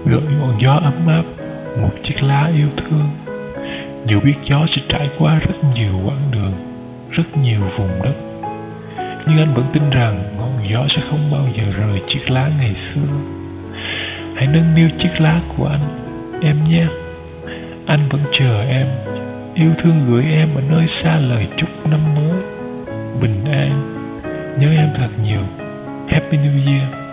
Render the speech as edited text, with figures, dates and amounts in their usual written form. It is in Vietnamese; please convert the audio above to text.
gợi ngọn gió ấm áp, một chiếc lá yêu thương. Dù biết gió sẽ trải qua rất nhiều quãng đường, rất nhiều vùng đất, nhưng anh vẫn tin rằng ngọn gió sẽ không bao giờ rời chiếc lá ngày xưa. Hãy nâng niu chiếc lá của anh, em nhé. Anh vẫn chờ em, yêu thương gửi em ở nơi xa lời chúc năm mới bình an. Nhớ em thật nhiều. Happy New Year.